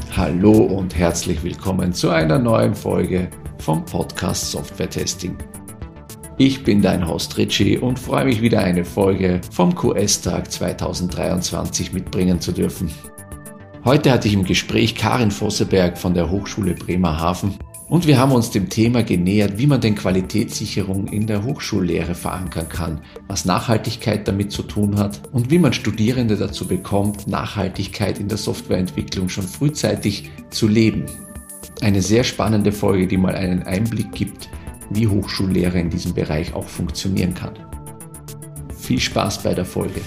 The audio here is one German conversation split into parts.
Hallo und herzlich willkommen zu einer neuen Folge vom Podcast Software Testing. Ich bin dein Host Richie und freue mich wieder eine Folge vom QS-Tag 2023 mitbringen zu dürfen. Heute hatte ich im Gespräch Karin Vosseberg von der Hochschule Bremerhaven und wir haben uns dem Thema genähert, wie man denn Qualitätssicherung in der Hochschullehre verankern kann, was Nachhaltigkeit damit zu tun hat und wie man Studierende dazu bekommt, Nachhaltigkeit in der Softwareentwicklung schon frühzeitig zu leben. Eine sehr spannende Folge, die mal einen Einblick gibt, wie Hochschullehre in diesem Bereich auch funktionieren kann. Viel Spaß bei der Folge.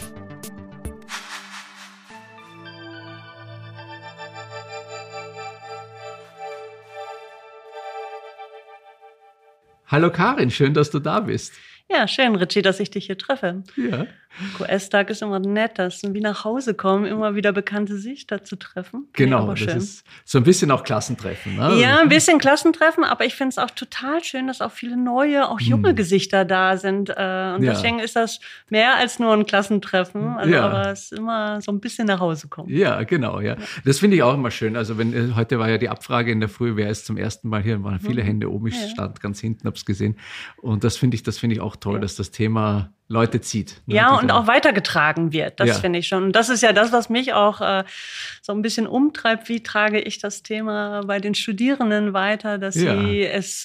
Hallo Karin, schön, dass du da bist. Ja, schön, Richie, dass ich dich hier treffe. Ja. QS-Tag ist immer nett, das ist wie nach Hause kommen, immer wieder bekannte Gesichter zu treffen. Genau, aber das schön. ist so ein bisschen auch Klassentreffen. Ne? Ja, ein bisschen Klassentreffen, aber ich finde es auch total schön, dass auch viele neue, auch junge Gesichter da sind. Und deswegen ist das mehr als nur ein Klassentreffen, aber es ist immer so ein bisschen nach Hause kommen. Ja, genau, ja. Das finde ich auch immer schön. Also heute war ja die Abfrage in der Früh, wer ist zum ersten Mal hier? Da waren viele Hände oben, ich stand ganz hinten, habe es gesehen. Und das finde ich auch toll, dass das Thema Leute zieht. Ne? Ja, und auch weitergetragen wird. Das finde ich schon. Und das ist ja das, was mich auch so ein bisschen umtreibt. Wie trage ich das Thema bei den Studierenden weiter, dass sie es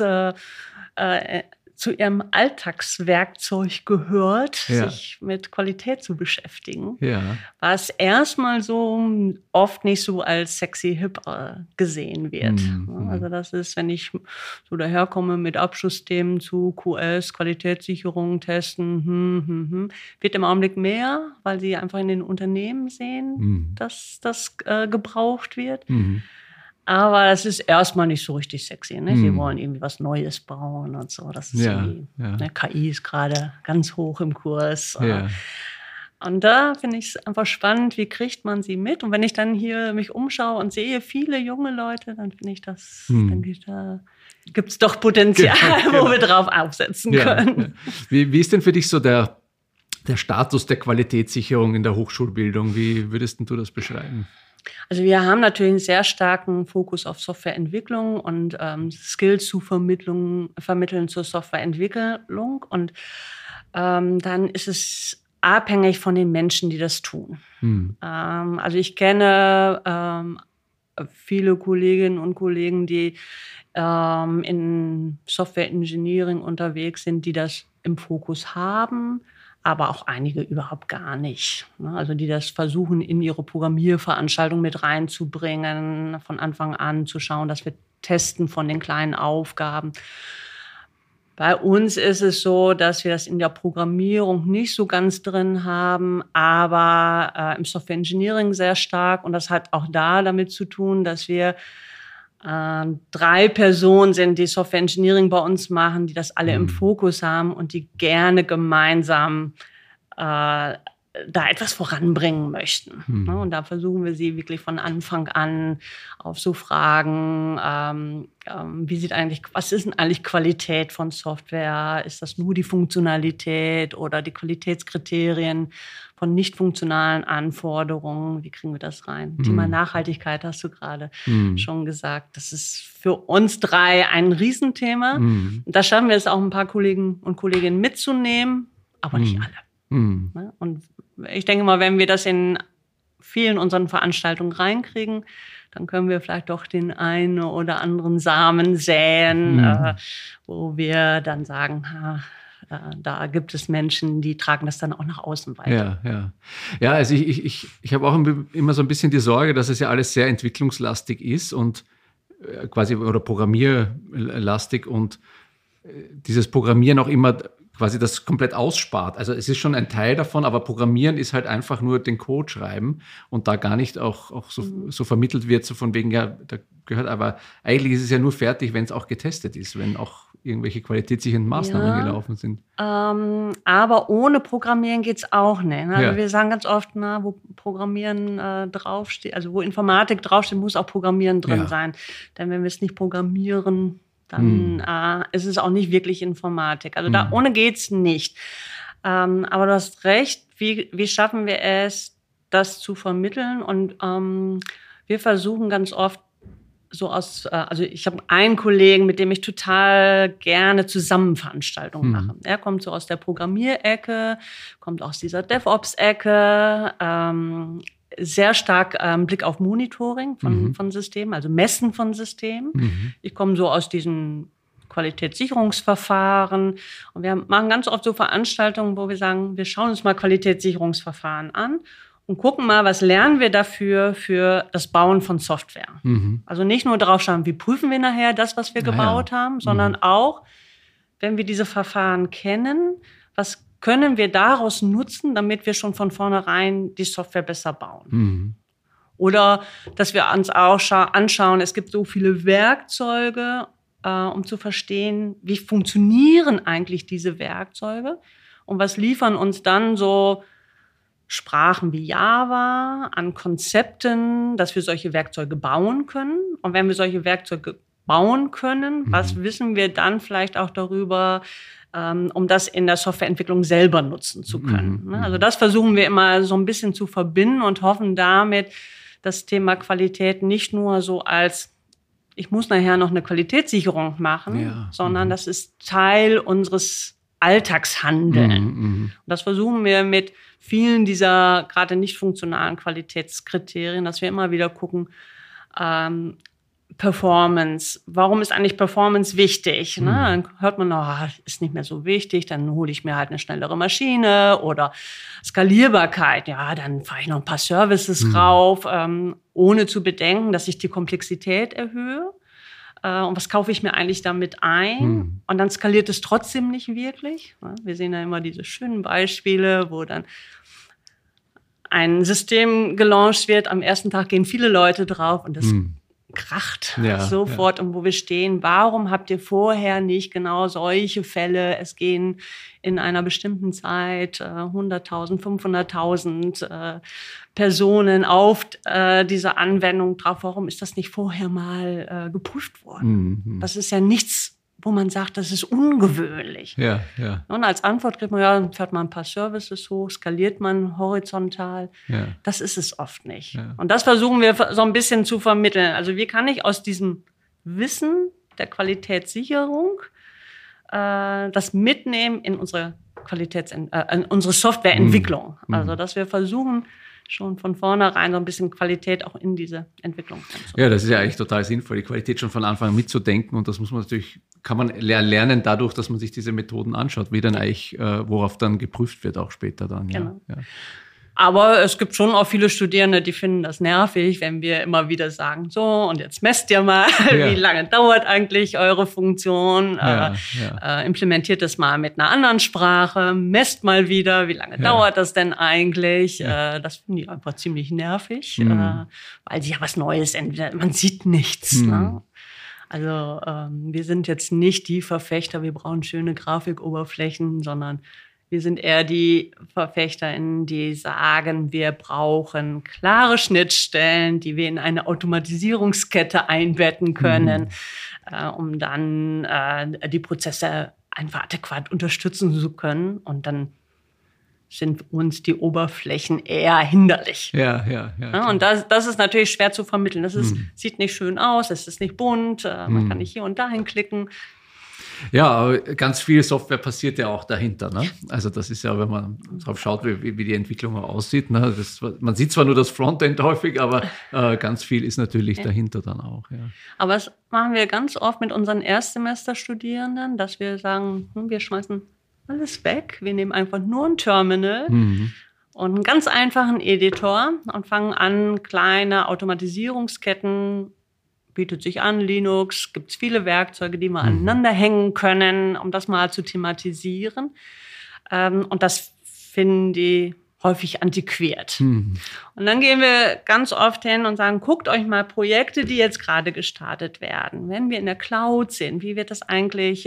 zu ihrem Alltagswerkzeug gehört, sich mit Qualität zu beschäftigen. Ja. Was erstmal so oft nicht so als sexy hip gesehen wird. Also das ist, wenn ich so daherkomme mit Abschlussthemen zu QS, Qualitätssicherung, Testen, wird im Augenblick mehr, weil sie einfach in den Unternehmen sehen, dass das gebraucht wird. Aber das ist erstmal nicht so richtig sexy. Ne? Sie wollen irgendwie was Neues bauen und so. Das ist ne, KI ist gerade ganz hoch im Kurs. Ja. Und da finde ich es einfach spannend, wie kriegt man sie mit? Und wenn ich dann hier mich umschaue und sehe viele junge Leute, dann finde ich das, da gibt es doch Potenzial, wo wir drauf aufsetzen können. Ja. Wie ist denn für dich so der Status der Qualitätssicherung in der Hochschulbildung? Wie würdest du das beschreiben? Also wir haben natürlich einen sehr starken Fokus auf Softwareentwicklung und Skills zu vermitteln zur Softwareentwicklung. Und dann ist es abhängig von den Menschen, die das tun. Also ich kenne viele Kolleginnen und Kollegen, die in Software Engineering unterwegs sind, die das im Fokus haben, aber auch einige überhaupt gar nicht. Also die das versuchen, in ihre Programmierveranstaltung mit reinzubringen, von Anfang an zu schauen, dass wir testen von den kleinen Aufgaben. Bei uns ist es so, dass wir das in der Programmierung nicht so ganz drin haben, aber im Software Engineering sehr stark. Und das hat auch da damit zu tun, dass wir 3 Personen sind, die Software Engineering bei uns machen, die das alle im Fokus haben und die gerne gemeinsam da etwas voranbringen möchten. Und da versuchen wir sie wirklich von Anfang an auf so Fragen, was ist denn eigentlich Qualität von Software? Ist das nur die Funktionalität oder die Qualitätskriterien von nicht funktionalen Anforderungen? Wie kriegen wir das rein? Thema Nachhaltigkeit hast du gerade schon gesagt. Das ist für uns 3 ein Riesenthema. Und da schaffen wir es auch, ein paar Kollegen und Kolleginnen mitzunehmen, aber nicht alle. Und ich denke mal, wenn wir das in vielen unseren Veranstaltungen reinkriegen, dann können wir vielleicht doch den einen oder anderen Samen säen, wo wir dann sagen, da gibt es Menschen, die tragen das dann auch nach außen weiter. Ja, also ich habe auch immer so ein bisschen die Sorge, dass es ja alles sehr entwicklungslastig ist und quasi oder programmierlastig und dieses Programmieren auch immer quasi das komplett ausspart. Also es ist schon ein Teil davon, aber Programmieren ist halt einfach nur den Code schreiben und da gar nicht auch so vermittelt wird, so von wegen, ja, da gehört, aber eigentlich ist es ja nur fertig, wenn es auch getestet ist, wenn auch irgendwelche qualitätssichernden Maßnahmen gelaufen sind. Aber ohne Programmieren geht's auch nicht. Ne? Also wir sagen ganz oft, wo Programmieren draufsteht, also wo Informatik draufsteht, muss auch Programmieren drin sein. Denn wenn wir es nicht programmieren, dann ist es auch nicht wirklich Informatik. Also da ohne geht's nicht. Aber du hast recht, wie schaffen wir es, das zu vermitteln? Und wir versuchen ganz oft also ich habe einen Kollegen, mit dem ich total gerne zusammen Veranstaltungen mache. Er kommt so aus der Programmierecke, kommt aus dieser DevOps-Ecke, sehr stark Blick auf Monitoring von Systemen, also Messen von Systemen. Ich komme so aus diesen Qualitätssicherungsverfahren und wir machen ganz oft so Veranstaltungen, wo wir sagen, wir schauen uns mal Qualitätssicherungsverfahren an und gucken mal, was lernen wir dafür für das Bauen von Software. Also nicht nur darauf schauen, wie prüfen wir nachher das, was wir gebaut haben, sondern auch, wenn wir diese Verfahren kennen, was können wir daraus nutzen, damit wir schon von vornherein die Software besser bauen. Oder dass wir uns auch anschauen, es gibt so viele Werkzeuge, um zu verstehen, wie funktionieren eigentlich diese Werkzeuge und was liefern uns dann so Sprachen wie Java an Konzepten, dass wir solche Werkzeuge bauen können. Und wenn wir solche Werkzeuge bauen können, was wissen wir dann vielleicht auch darüber, um das in der Softwareentwicklung selber nutzen zu können. Also das versuchen wir immer so ein bisschen zu verbinden und hoffen damit, das Thema Qualität nicht nur so als, ich muss nachher noch eine Qualitätssicherung machen, sondern das ist Teil unseres Alltagshandeln. Und das versuchen wir mit vielen dieser gerade nicht funktionalen Qualitätskriterien, dass wir immer wieder gucken, Performance. Warum ist eigentlich Performance wichtig? Ne? Dann hört man, ist nicht mehr so wichtig, dann hole ich mir halt eine schnellere Maschine oder Skalierbarkeit. Ja, dann fahre ich noch ein paar Services rauf, ohne zu bedenken, dass ich die Komplexität erhöhe. Und was kaufe ich mir eigentlich damit ein? Und dann skaliert es trotzdem nicht wirklich. Wir sehen ja immer diese schönen Beispiele, wo dann ein System gelauncht wird. Am ersten Tag gehen viele Leute drauf und das kracht sofort. Und wo wir stehen, warum habt ihr vorher nicht genau solche Fälle? Es gehen in einer bestimmten Zeit 100.000, 500.000 Personen auf diese Anwendung drauf. Warum ist das nicht vorher mal geprüft worden? Das ist ja nichts, wo man sagt, das ist ungewöhnlich. Und als Antwort kriegt man, fährt man ein paar Services hoch, skaliert man horizontal. Das ist es oft nicht. Und das versuchen wir so ein bisschen zu vermitteln. Also wie kann ich aus diesem Wissen der Qualitätssicherung das mitnehmen in unsere in unsere Softwareentwicklung. Also dass wir versuchen, schon von vornherein so ein bisschen Qualität auch in diese Entwicklung einzubringen. Ja, das ist ja eigentlich total sinnvoll, die Qualität schon von Anfang an mitzudenken. Und das muss man natürlich, kann man lernen dadurch, dass man sich diese Methoden anschaut, wie dann eigentlich, worauf dann geprüft wird auch später dann. Genau. Ja. Aber es gibt schon auch viele Studierende, die finden das nervig, wenn wir immer wieder sagen, so, und jetzt messt ihr mal, wie lange dauert eigentlich eure Funktion, implementiert es mal mit einer anderen Sprache, messt mal wieder, wie lange dauert das denn eigentlich? Das finden die einfach ziemlich nervig, weil sie ja was Neues entweder, man sieht nichts, ne? Also wir sind jetzt nicht die Verfechter, wir brauchen schöne Grafikoberflächen, sondern wir sind eher die VerfechterInnen, die sagen, wir brauchen klare Schnittstellen, die wir in eine Automatisierungskette einbetten können, um dann die Prozesse einfach adäquat unterstützen zu können. Und dann sind uns die Oberflächen eher hinderlich. Ja, und das ist natürlich schwer zu vermitteln. Das sieht nicht schön aus, es ist nicht bunt, man kann nicht hier und dahin klicken. Ja, aber ganz viel Software passiert ja auch dahinter. Ne? Also das ist ja, wenn man drauf schaut, wie die Entwicklung auch aussieht. Ne? Man sieht zwar nur das Frontend häufig, aber ganz viel ist natürlich dahinter dann auch. Ja. Aber das machen wir ganz oft mit unseren Erstsemesterstudierenden, dass wir sagen, wir schmeißen alles weg. Wir nehmen einfach nur ein Terminal und einen ganz einfachen Editor und fangen an, kleine Automatisierungsketten bietet sich an, Linux, gibt es viele Werkzeuge, die wir aneinander hängen können, um das mal zu thematisieren. Und das finden die häufig antiquiert. Und dann gehen wir ganz oft hin und sagen, guckt euch mal Projekte, die jetzt gerade gestartet werden. Wenn wir in der Cloud sind, wie wird das eigentlich,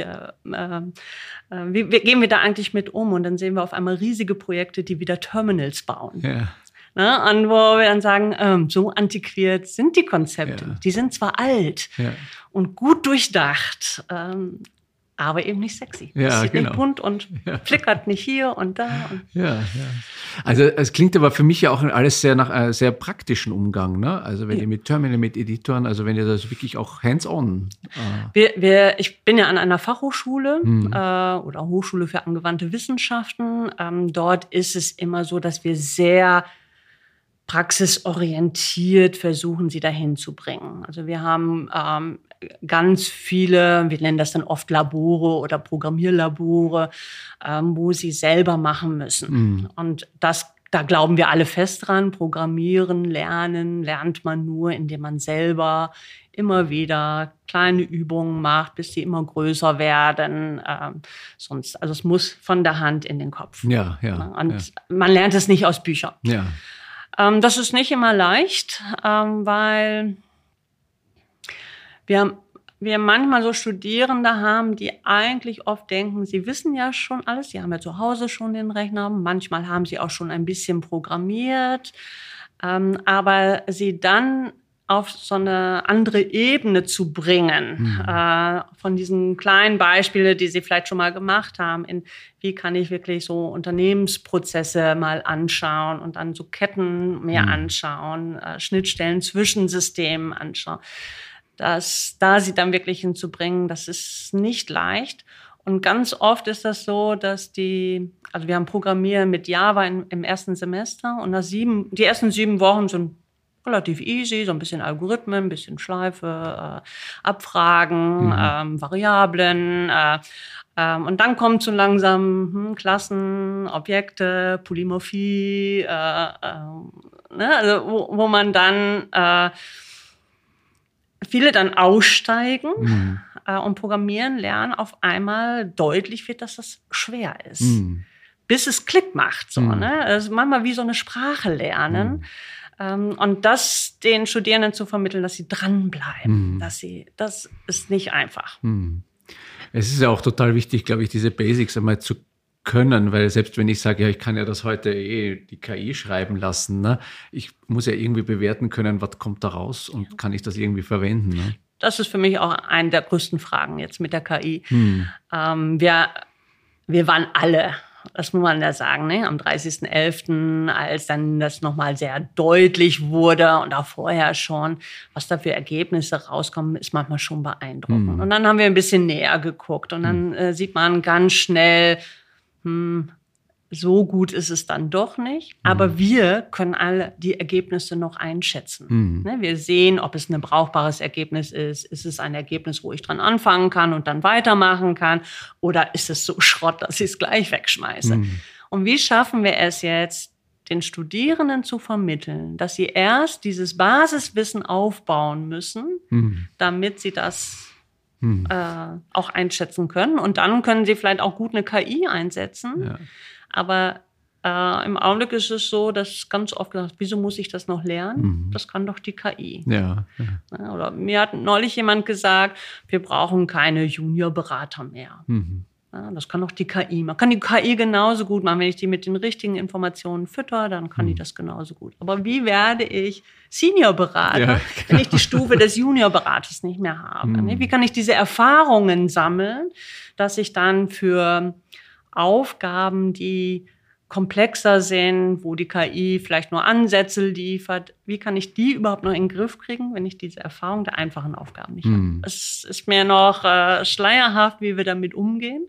wie gehen wir da eigentlich mit um? Und dann sehen wir auf einmal riesige Projekte, die wieder Terminals bauen. Ja. Ne, und wo wir dann sagen, so antiquiert sind die Konzepte. Ja. Die sind zwar alt und gut durchdacht, aber eben nicht sexy. Ja, es sieht genau. nicht bunt und flickert nicht hier und da. Ja. Also es klingt aber für mich ja auch alles sehr nach einem sehr praktischen Umgang, ne? Also wenn ihr mit Terminal, mit Editoren, also wenn ihr das wirklich auch hands-on. Ich bin ja an einer Fachhochschule oder Hochschule für angewandte Wissenschaften. Dort ist es immer so, dass wir sehr praxisorientiert versuchen, sie dahin zu bringen. Also wir haben ganz viele, wir nennen das dann oft Labore oder Programmierlabore, wo sie selber machen müssen. Und da glauben wir alle fest dran. Programmieren, lernen, lernt man nur, indem man selber immer wieder kleine Übungen macht, bis sie immer größer werden. Also es muss von der Hand in den Kopf. Ja. Und man lernt es nicht aus Büchern. Ja. Das ist nicht immer leicht, weil wir manchmal so Studierende haben, die eigentlich oft denken, sie wissen ja schon alles, sie haben ja zu Hause schon den Rechner, manchmal haben sie auch schon ein bisschen programmiert, aber sie dann auf so eine andere Ebene zu bringen, von diesen kleinen Beispielen, die Sie vielleicht schon mal gemacht haben, in wie kann ich wirklich so Unternehmensprozesse mal anschauen und dann so Ketten mehr anschauen, Schnittstellen zwischen Systemen anschauen. Da sie dann wirklich hinzubringen, das ist nicht leicht. Und ganz oft ist das so, dass also wir haben Programmieren mit Java im ersten Semester und die ersten 7 Wochen sind relativ easy, so ein bisschen Algorithmen, ein bisschen Schleife, Abfragen, Variablen. Und dann kommt so langsam Klassen, Objekte, Polymorphie, also wo man dann viele dann aussteigen und programmieren lernen, auf einmal deutlich wird, dass das schwer ist. Bis es Klick macht. So, ne? Also manchmal wie so eine Sprache lernen. Und das den Studierenden zu vermitteln, dass sie dranbleiben. Das ist nicht einfach. Es ist ja auch total wichtig, glaube ich, diese Basics einmal zu können, weil selbst wenn ich sage, ja, ich kann ja das heute die KI schreiben lassen, ne? Ich muss ja irgendwie bewerten können, was kommt da raus und kann ich das irgendwie verwenden. Ne? Das ist für mich auch eine der größten Fragen jetzt mit der KI. Wir waren alle, das muss man ja sagen, ne? Am 30.11., als dann das nochmal sehr deutlich wurde und auch vorher schon, was da für Ergebnisse rauskommen, ist manchmal schon beeindruckend. Und dann haben wir ein bisschen näher geguckt und dann sieht man ganz schnell, so gut ist es dann doch nicht. Aber wir können alle die Ergebnisse noch einschätzen. Wir sehen, ob es ein brauchbares Ergebnis ist. Ist es ein Ergebnis, wo ich dran anfangen kann und dann weitermachen kann? Oder ist es so Schrott, dass ich es gleich wegschmeiße? Und wie schaffen wir es jetzt, den Studierenden zu vermitteln, dass sie erst dieses Basiswissen aufbauen müssen, damit sie das auch einschätzen können. Und dann können sie vielleicht auch gut eine KI einsetzen. Ja. Aber im Augenblick ist es so, dass ganz oft gesagt, wieso muss ich das noch lernen? Das kann doch die KI. Ja. Oder mir hat neulich jemand gesagt, wir brauchen keine Juniorberater mehr. Ja, das kann doch die KI. Man kann die KI genauso gut machen. Wenn ich die mit den richtigen Informationen fütter, dann kann die das genauso gut. Aber wie werde ich Seniorberater, wenn ich die Stufe des Juniorberaters nicht mehr habe? Wie kann ich diese Erfahrungen sammeln, dass ich dann für Aufgaben, die komplexer sind, wo die KI vielleicht nur Ansätze liefert, wie kann ich die überhaupt noch in den Griff kriegen, wenn ich diese Erfahrung der einfachen Aufgaben nicht habe? Es ist mir noch schleierhaft, wie wir damit umgehen.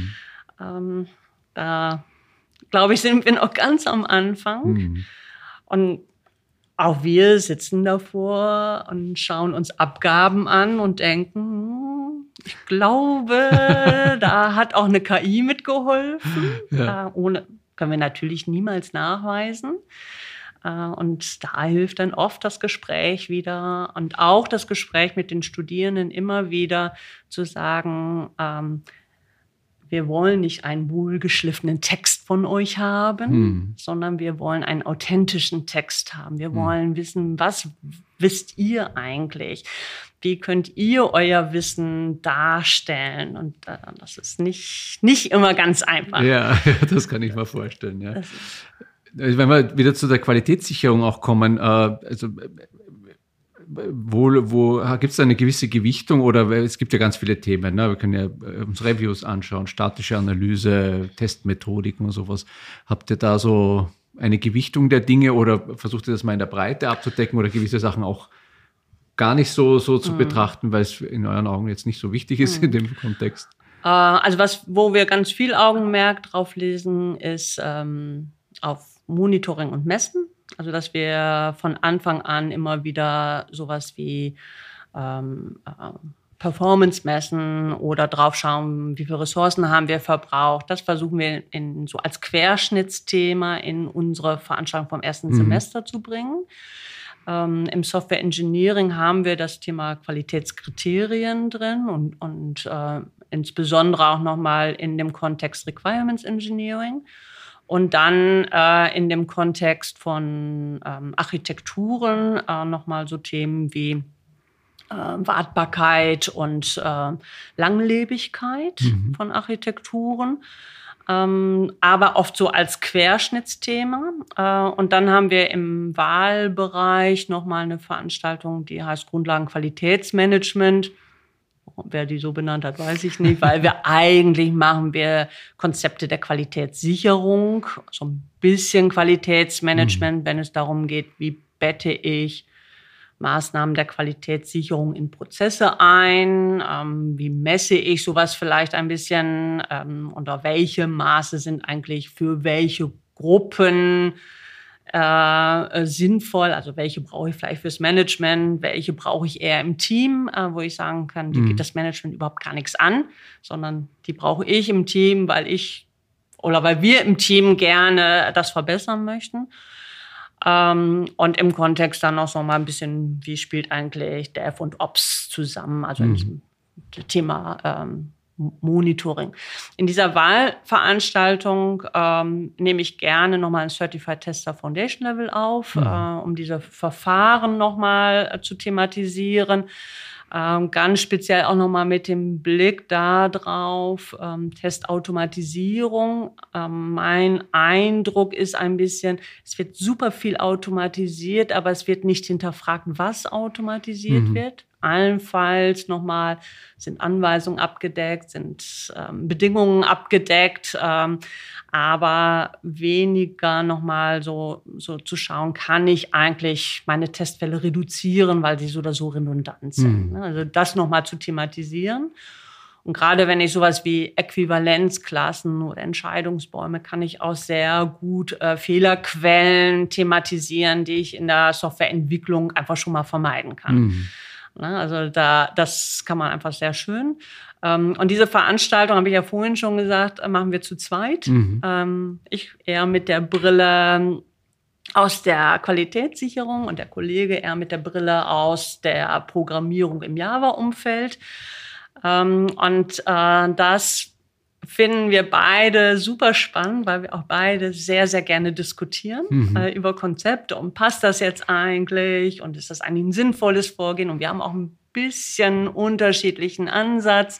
Da, glaube ich, sind wir noch ganz am Anfang. Und auch wir sitzen davor und schauen uns Abgaben an und denken, ich glaube, da hat auch eine KI mitgeholfen. Ohne können wir natürlich niemals nachweisen. Und da hilft dann oft das Gespräch wieder und auch das Gespräch mit den Studierenden immer wieder zu sagen, wir wollen nicht einen wohlgeschliffenen Text von euch haben, sondern wir wollen einen authentischen Text haben. Wir wollen wissen, was wisst ihr eigentlich? Wie könnt ihr euer Wissen darstellen? Und das ist nicht immer ganz einfach. Ja, das kann ich mir vorstellen. Ja. Wenn wir wieder zu der Qualitätssicherung auch kommen, also wo gibt es eine gewisse Gewichtung oder es gibt ja ganz viele Themen, ne? Wir können ja uns Reviews anschauen, statische Analyse, Testmethodiken und sowas. Habt ihr da so eine Gewichtung der Dinge oder versucht ihr das mal in der Breite abzudecken oder gewisse Sachen auch gar nicht so zu betrachten, weil es in euren Augen jetzt nicht so wichtig ist in dem Kontext? Also wo wir ganz viel Augenmerk drauf lesen, ist auf Monitoring und Messen. Also dass wir von Anfang an immer wieder sowas wie Performance messen oder drauf schauen, wie viele Ressourcen haben wir verbraucht. Das versuchen wir so als Querschnittsthema in unsere Veranstaltung vom ersten Semester zu bringen. Im Software Engineering haben wir das Thema Qualitätskriterien drin und insbesondere auch nochmal in dem Kontext Requirements Engineering. Und dann in dem Kontext von Architekturen nochmal so Themen wie Wartbarkeit und Langlebigkeit von Architekturen. Aber oft so als Querschnittsthema. Und dann haben wir im Wahlbereich nochmal eine Veranstaltung, die heißt Grundlagenqualitätsmanagement. Wer die so benannt hat, weiß ich nicht, weil machen wir Konzepte der Qualitätssicherung, so ein bisschen Qualitätsmanagement, wenn es darum geht, wie bette ich Maßnahmen der Qualitätssicherung in Prozesse ein, wie messe ich sowas vielleicht ein bisschen oder welche Maße sind eigentlich für welche Gruppen sinnvoll, also welche brauche ich vielleicht fürs Management, welche brauche ich eher im Team, wo ich sagen kann, die geht das Management überhaupt gar nichts an, sondern die brauche ich im Team, weil wir im Team gerne das verbessern möchten. Und im Kontext dann auch so mal ein bisschen, wie spielt eigentlich Dev und Ops zusammen, also in diesem Thema Monitoring. In dieser Wahlveranstaltung nehme ich gerne nochmal ein Certified Tester Foundation Level auf, um diese Verfahren nochmal zu thematisieren. Ganz speziell auch nochmal mit dem Blick darauf, Testautomatisierung. Mein Eindruck ist ein bisschen, es wird super viel automatisiert, aber es wird nicht hinterfragt, was automatisiert wird. Allenfalls nochmal sind Anweisungen abgedeckt, sind Bedingungen abgedeckt, aber weniger nochmal so zu schauen, kann ich eigentlich meine Testfälle reduzieren, weil sie so oder so redundant sind. Also das nochmal zu thematisieren. Und gerade wenn ich sowas wie Äquivalenzklassen oder Entscheidungsbäume, kann ich auch sehr gut Fehlerquellen thematisieren, die ich in der Softwareentwicklung einfach schon mal vermeiden kann. Also das kann man einfach sehr schön. Und diese Veranstaltung, habe ich ja vorhin schon gesagt, machen wir zu zweit. Ich eher mit der Brille aus der Qualitätssicherung und der Kollege eher mit der Brille aus der Programmierung im Java-Umfeld. Das finden wir beide super spannend, weil wir auch beide sehr, sehr gerne diskutieren über Konzepte. Und passt das jetzt eigentlich? Und ist das eigentlich ein sinnvolles Vorgehen? Und wir haben auch ein bisschen unterschiedlichen Ansatz.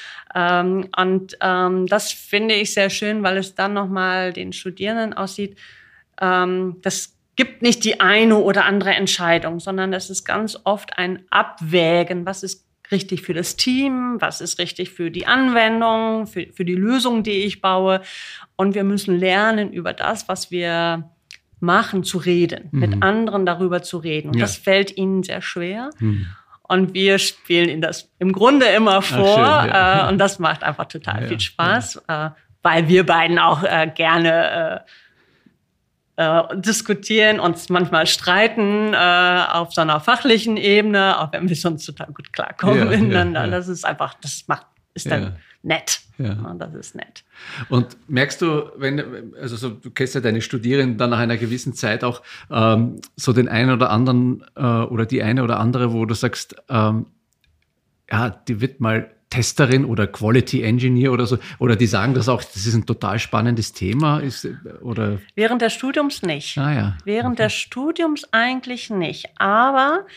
Das finde ich sehr schön, weil es dann nochmal den Studierenden aussieht, das gibt nicht die eine oder andere Entscheidung, sondern das ist ganz oft ein Abwägen, was ist richtig für das Team, was ist richtig für die Anwendung, für die Lösung, die ich baue. Und wir müssen lernen, über das, was wir machen, zu reden, mit anderen darüber zu reden. Und das fällt ihnen sehr schwer. Und wir spielen ihnen das im Grunde immer vor. Schön, und das macht einfach total viel Spaß, weil wir beiden auch gerne diskutieren, uns manchmal streiten auf so einer fachlichen Ebene, auch wenn wir sonst total gut klarkommen miteinander. Das ist einfach, ist dann nett. Ja, das ist nett. Und merkst du, du kennst ja deine Studierenden dann nach einer gewissen Zeit auch so den einen oder anderen oder die eine oder andere, wo du sagst, die wird mal Testerin oder Quality Engineer oder so, oder die sagen das auch, das ist ein total spannendes Thema, oder? Während des Studiums nicht. Während des Studiums eigentlich nicht, aber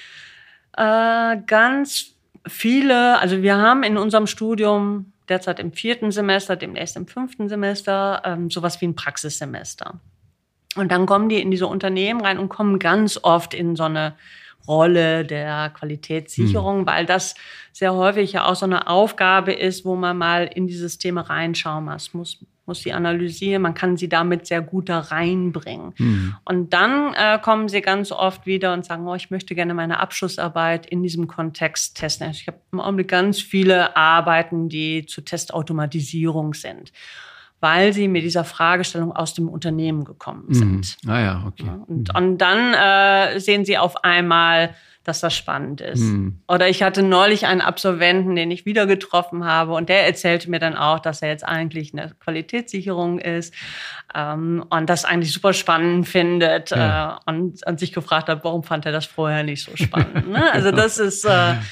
ganz viele, also wir haben in unserem Studium derzeit im 4. Semester, demnächst im 5. Semester, sowas wie ein Praxissemester. Und dann kommen die in diese Unternehmen rein und kommen ganz oft in so eine Rolle der Qualitätssicherung, weil das sehr häufig ja auch so eine Aufgabe ist, wo man mal in die Systeme reinschauen muss sie analysieren, man kann sie damit sehr gut da reinbringen. Und dann kommen sie ganz oft wieder und sagen, ich möchte gerne meine Abschlussarbeit in diesem Kontext testen. Ich habe im Augenblick ganz viele Arbeiten, die zur Testautomatisierung sind, weil sie mit dieser Fragestellung aus dem Unternehmen gekommen sind. Ah ja, okay. Und dann sehen sie auf einmal, dass das spannend ist. Oder ich hatte neulich einen Absolventen, den ich wieder getroffen habe, und der erzählte mir dann auch, dass er jetzt eigentlich eine Qualitätssicherung ist und das eigentlich super spannend findet und sich gefragt hat, warum fand er das vorher nicht so spannend. Ne? Also das ist,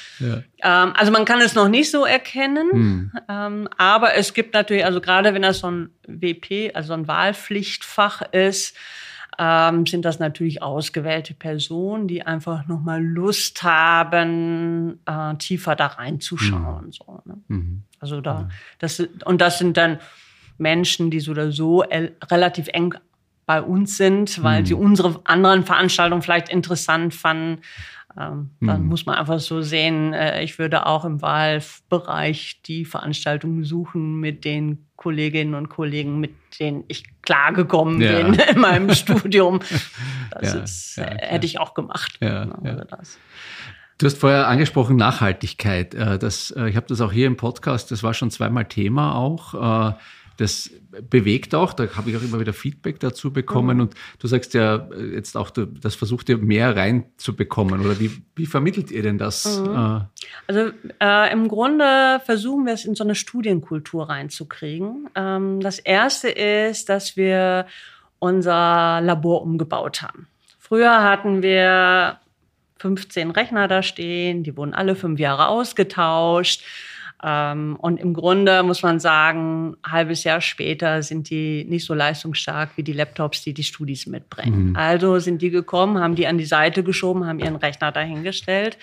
also man kann es noch nicht so erkennen, aber es gibt natürlich, also gerade wenn das so ein WP, also ein Wahlpflichtfach ist, sind das natürlich ausgewählte Personen, die einfach nochmal Lust haben, tiefer da reinzuschauen. So, ne? Also das sind dann Menschen, die so oder so relativ eng bei uns sind, weil sie unsere anderen Veranstaltungen vielleicht interessant fanden. Dann muss man einfach so sehen, ich würde auch im Wahlbereich die Veranstaltungen suchen mit den Kolleginnen und Kollegen, mit denen ich klargekommen bin in meinem Studium. Das hätte ich auch gemacht. Das. Du hast vorher angesprochen Nachhaltigkeit. Ich habe das auch hier im Podcast, das war schon zweimal Thema auch. Das bewegt auch, da habe ich auch immer wieder Feedback dazu bekommen. Und du sagst ja jetzt auch, das versucht ihr mehr reinzubekommen. Oder wie vermittelt ihr denn das? Also im Grunde versuchen wir es in so eine Studienkultur reinzukriegen. Das Erste ist, dass wir unser Labor umgebaut haben. Früher hatten wir 15 Rechner da stehen, die wurden alle 5 Jahre ausgetauscht. Und im Grunde muss man sagen, ein halbes Jahr später sind die nicht so leistungsstark wie die Laptops, die die Studis mitbringen. Also sind die gekommen, haben die an die Seite geschoben, haben ihren Rechner dahingestellt.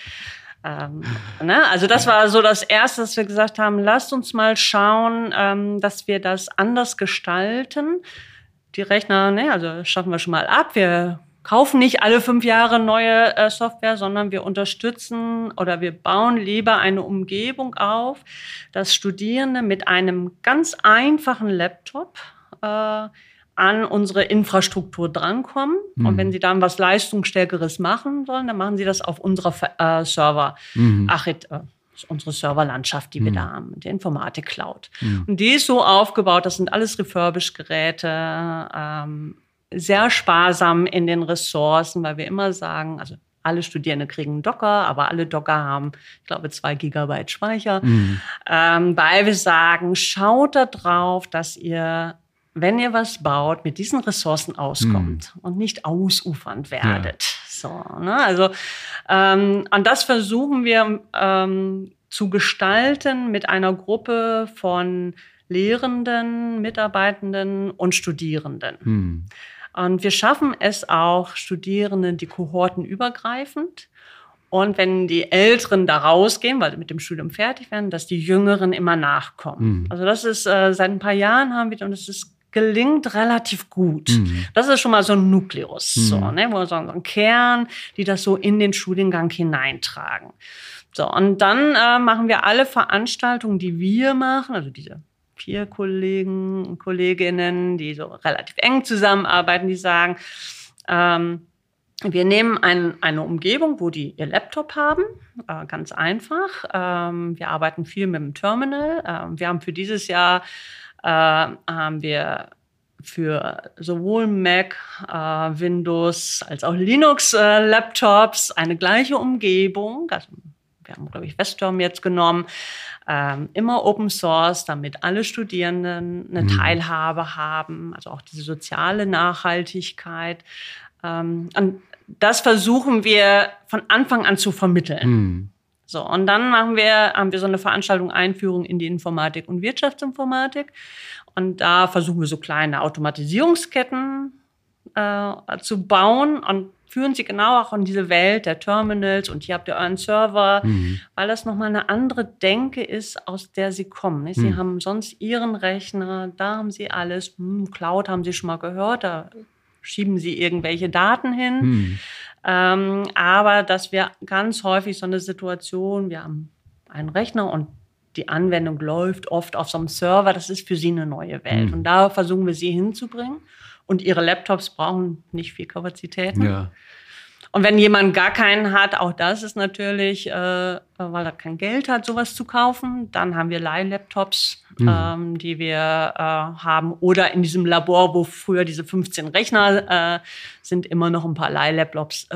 Also das war so das Erste, dass wir gesagt haben, lasst uns mal schauen, dass wir das anders gestalten. Die Rechner, also schaffen wir schon mal ab. Wir kaufen nicht alle 5 Jahre neue Software, sondern wir unterstützen oder wir bauen lieber eine Umgebung auf, dass Studierende mit einem ganz einfachen Laptop an unsere Infrastruktur drankommen. Und wenn sie dann was Leistungsstärkeres machen sollen, dann machen sie das auf unserer Server. Unsere Serverlandschaft, die wir da haben, der Informatik-Cloud. Und die ist so aufgebaut, das sind alles Refurbish-Geräte, sehr sparsam in den Ressourcen, weil wir immer sagen, also alle Studierende kriegen einen Docker, aber alle Docker haben, ich glaube, 2 Gigabyte Speicher. Weil wir sagen, schaut da drauf, dass ihr, wenn ihr was baut, mit diesen Ressourcen auskommt und nicht ausufernd werdet. So, ne? Also, und das versuchen wir zu gestalten mit einer Gruppe von Lehrenden, Mitarbeitenden und Studierenden. Und wir schaffen es auch, Studierende, die kohortenübergreifend. Und wenn die Älteren da rausgehen, weil sie mit dem Studium fertig werden, dass die Jüngeren immer nachkommen. Also das ist, seit ein paar Jahren haben wir, und es gelingt relativ gut. Das ist schon mal so ein Nukleus, so, ne, wo wir sagen, so ein Kern, die das so in den Studiengang hineintragen. So, und dann machen wir alle Veranstaltungen, die wir machen, also diese 4 Kollegen und Kolleginnen, die so relativ eng zusammenarbeiten, die sagen, wir nehmen eine Umgebung, wo die ihr Laptop haben, ganz einfach. Wir arbeiten viel mit dem Terminal. Wir haben für dieses Jahr haben wir für sowohl Mac, Windows als auch Linux-Laptops eine gleiche Umgebung. Also wir haben, glaube ich, Westterm jetzt genommen. Immer Open Source, damit alle Studierenden eine Teilhabe haben, also auch diese soziale Nachhaltigkeit. Und das versuchen wir von Anfang an zu vermitteln. So, und dann haben wir so eine Veranstaltung Einführung in die Informatik und Wirtschaftsinformatik. Und da versuchen wir so kleine Automatisierungsketten zu bauen und führen sie genau auch in diese Welt der Terminals. Und hier habt ihr euren Server, weil das nochmal eine andere Denke ist, aus der sie kommen. Nicht? Sie haben sonst ihren Rechner, da haben sie alles. Cloud haben sie schon mal gehört, da schieben sie irgendwelche Daten hin. Aber dass wir ganz häufig so eine Situation, wir haben einen Rechner und die Anwendung läuft oft auf so einem Server, das ist für sie eine neue Welt. Und da versuchen wir sie hinzubringen. Und ihre Laptops brauchen nicht viel Kapazitäten. Ja. Und wenn jemand gar keinen hat, auch das ist natürlich, weil er kein Geld hat, sowas zu kaufen. Dann haben wir Leihlaptops, die wir haben. Oder in diesem Labor, wo früher diese 15 Rechner sind, immer noch ein paar Leihlaptops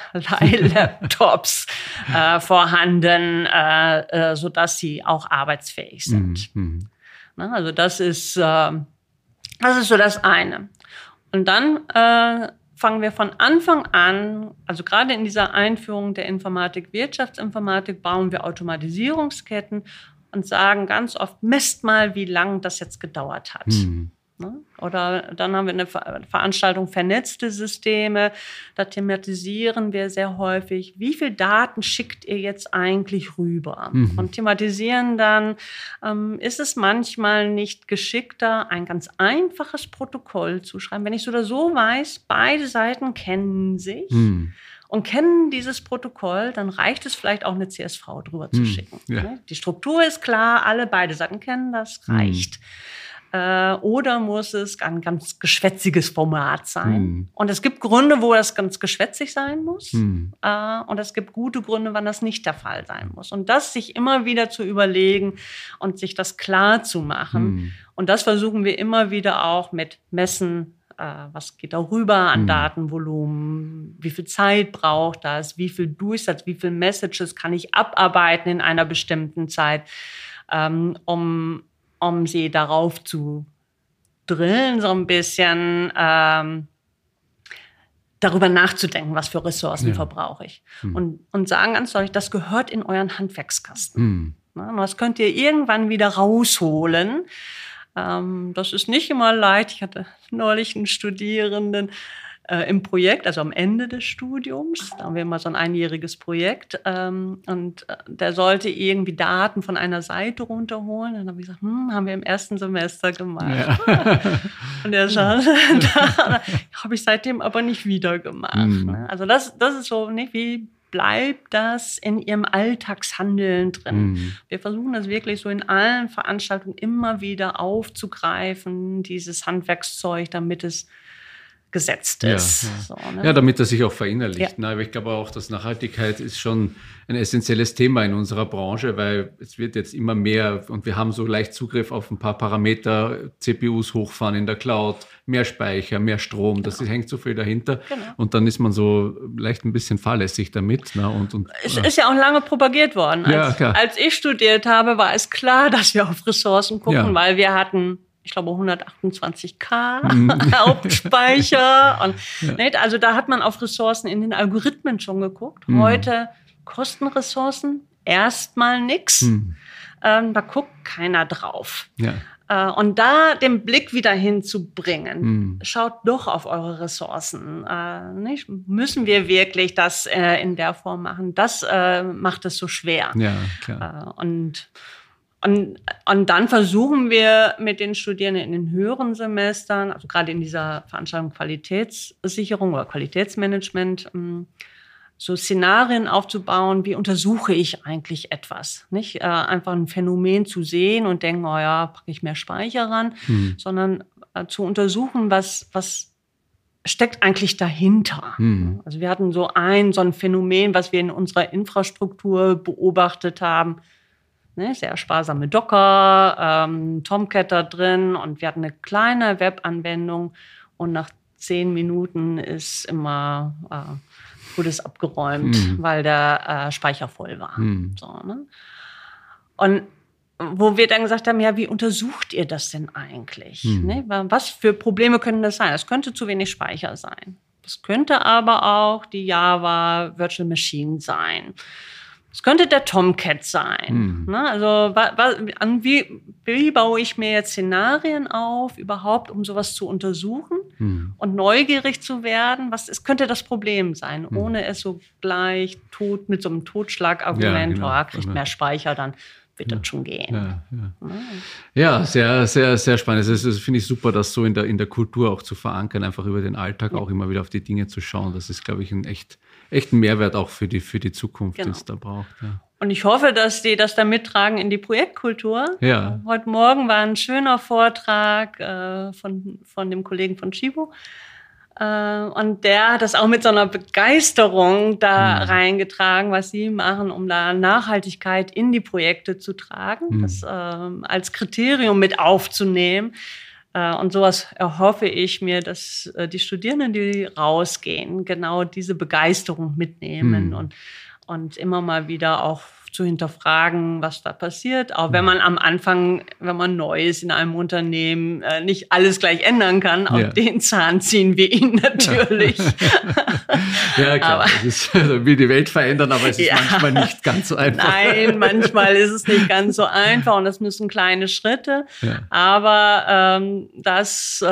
vorhanden, sodass sie auch arbeitsfähig sind. Na, also das ist so das eine. Und dann fangen wir von Anfang an, also gerade in dieser Einführung der Informatik, Wirtschaftsinformatik, bauen wir Automatisierungsketten und sagen ganz oft, messt mal, wie lang das jetzt gedauert hat. Oder dann haben wir eine Veranstaltung vernetzte Systeme. Da thematisieren wir sehr häufig, wie viel Daten schickt ihr jetzt eigentlich rüber? Und thematisieren dann, ist es manchmal nicht geschickter, ein ganz einfaches Protokoll zu schreiben. Wenn ich so oder so weiß, beide Seiten kennen sich und kennen dieses Protokoll, dann reicht es vielleicht auch eine CSV drüber zu schicken. Ja. Die Struktur ist klar, beide Seiten kennen das, reicht. Oder muss es ein ganz geschwätziges Format sein? Und es gibt Gründe, wo das ganz geschwätzig sein muss. Und es gibt gute Gründe, wann das nicht der Fall sein muss. Und das sich immer wieder zu überlegen und sich das klar zu machen. Und das versuchen wir immer wieder auch mit Messen. Was geht darüber an Datenvolumen? Wie viel Zeit braucht das? Wie viel Durchsatz? Wie viele Messages kann ich abarbeiten in einer bestimmten Zeit, um sie darauf zu drillen, so ein bisschen darüber nachzudenken, was für Ressourcen verbrauche ich. Und sagen ganz deutlich, das gehört in euren Handwerkskasten. Das könnt ihr irgendwann wieder rausholen. Das ist nicht immer leicht. Ich hatte neulich einen Studierenden im Projekt, also am Ende des Studiums. Da haben wir mal so ein einjähriges Projekt. Und der sollte irgendwie Daten von einer Seite runterholen. Dann habe ich gesagt, haben wir im ersten Semester gemacht. Ja. Und er sagt, habe ich seitdem aber nicht wieder gemacht. Also das ist so, nicht wie bleibt das in ihrem Alltagshandeln drin. Wir versuchen das wirklich so in allen Veranstaltungen immer wieder aufzugreifen, dieses Handwerkszeug, damit es gesetzt ist. Ja. So, ne? Ja, damit das sich auch verinnerlicht. Ja. Aber ich glaube auch, dass Nachhaltigkeit ist schon ein essentielles Thema in unserer Branche, weil es wird jetzt immer mehr und wir haben so leicht Zugriff auf ein paar Parameter, CPUs hochfahren in der Cloud, mehr Speicher, mehr Strom, das hängt so viel dahinter. Genau. Und dann ist man so leicht ein bisschen fahrlässig damit. Ne? Es ist ja auch lange propagiert worden. Als ich studiert habe, war es klar, dass wir auf Ressourcen gucken, weil wir hatten, ich glaube, 128K Hauptspeicher. Und, also da hat man auf Ressourcen in den Algorithmen schon geguckt. Heute kosten Ressourcen erstmal nichts. Da guckt keiner drauf. Ja. Und da den Blick wieder hinzubringen, schaut doch auf eure Ressourcen. Müssen wir wirklich das in der Form machen? Das macht es so schwer. Ja, klar. Und dann versuchen wir mit den Studierenden in den höheren Semestern, also gerade in dieser Veranstaltung Qualitätssicherung oder Qualitätsmanagement, so Szenarien aufzubauen, wie untersuche ich eigentlich etwas? Nicht einfach ein Phänomen zu sehen und denken, oh ja, packe ich mehr Speicher ran, sondern zu untersuchen, was steckt eigentlich dahinter. Also wir hatten so ein Phänomen, was wir in unserer Infrastruktur beobachtet haben, sehr sparsame Docker, Tomcat da drin und wir hatten eine kleine Webanwendung und nach 10 Minuten ist immer wurde es abgeräumt, weil der Speicher voll war. So, ne? Und wo wir dann gesagt haben, ja, wie untersucht ihr das denn eigentlich? Ne? Was für Probleme können das sein? Es könnte zu wenig Speicher sein. Das könnte aber auch die Java Virtual Machine sein. Es könnte der Tomcat sein. Ne? Also wie baue ich mir jetzt Szenarien auf, überhaupt, um sowas zu untersuchen und neugierig zu werden? Was könnte das Problem sein, ohne es so gleich mit so einem Totschlagargument, kriegt mehr Speicher, dann wird das schon gehen. Ja, sehr, sehr, sehr spannend. Das finde ich super, das so in der Kultur auch zu verankern, einfach über den Alltag auch immer wieder auf die Dinge zu schauen. Das ist, glaube ich, ein echt echt ein Mehrwert auch für die Zukunft, die es da braucht. Ja. Und ich hoffe, dass die das dann mittragen in die Projektkultur. Ja. Heute Morgen war ein schöner Vortrag von dem Kollegen von Chibo. Und der hat das auch mit so einer Begeisterung da reingetragen, was sie machen, um da Nachhaltigkeit in die Projekte zu tragen, das als Kriterium mit aufzunehmen. Und sowas erhoffe ich mir, dass die Studierenden, die rausgehen, genau diese Begeisterung mitnehmen und immer mal wieder auch zu hinterfragen, was da passiert. Auch wenn man am Anfang, wenn man neu ist in einem Unternehmen, nicht alles gleich ändern kann. Auch den Zahn ziehen wir ihnen natürlich. Ja, klar. Das ist wie die Welt verändern, aber es ist manchmal nicht ganz so einfach. Nein, manchmal ist es nicht ganz so einfach und das müssen kleine Schritte. Ja. Aber das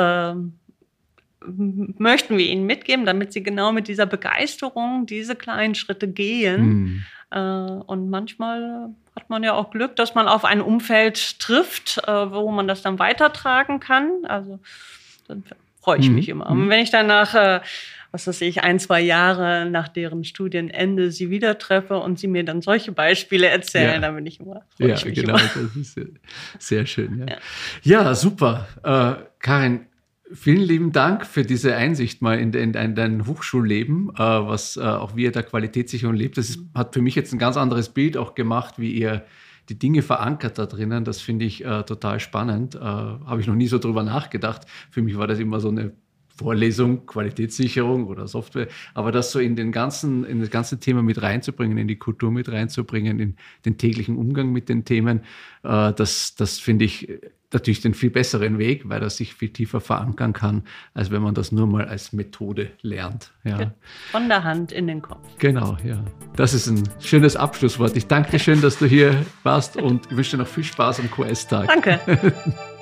möchten wir ihnen mitgeben, damit sie genau mit dieser Begeisterung diese kleinen Schritte gehen. Und manchmal hat man ja auch Glück, dass man auf ein Umfeld trifft, wo man das dann weitertragen kann. Also dann freue ich mich immer. Und wenn ich dann nach, 1-2 Jahre nach deren Studienende sie wieder treffe und sie mir dann solche Beispiele erzählen, dann bin ich immer, freue ich mich genau, immer. Das ist sehr schön. Ja, super. Karin, vielen lieben Dank für diese Einsicht mal in dein Hochschulleben, was auch wie ihr da Qualitätssicherung lebt. Das hat für mich jetzt ein ganz anderes Bild auch gemacht, wie ihr die Dinge verankert da drinnen. Das finde ich total spannend. Habe ich noch nie so drüber nachgedacht. Für mich war das immer so eine Vorlesung, Qualitätssicherung oder Software, aber das so in das ganze Thema mit reinzubringen, in die Kultur mit reinzubringen, in den täglichen Umgang mit den Themen, das finde ich natürlich den viel besseren Weg, weil das sich viel tiefer verankern kann, als wenn man das nur mal als Methode lernt. Ja. Von der Hand in den Kopf. Genau, ja. Das ist ein schönes Abschlusswort. Ich danke dir schön, dass du hier warst und ich wünsche dir noch viel Spaß am QS-Tag. Danke.